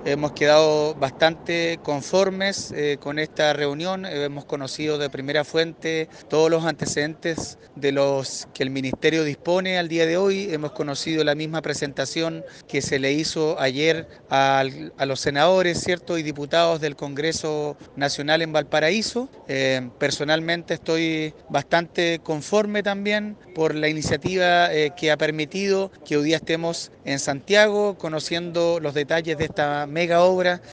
Hemos quedado bastante conformes con esta reunión. Hemos conocido de primera fuente todos los antecedentes de los que el Ministerio dispone al día de hoy. Hemos conocido la misma presentación que se le hizo ayer a los senadores, ¿cierto? Y diputados del Congreso Nacional en Valparaíso. Personalmente estoy bastante conforme también por la iniciativa que ha permitido que hoy día estemos en Santiago conociendo los detalles de esta mega obra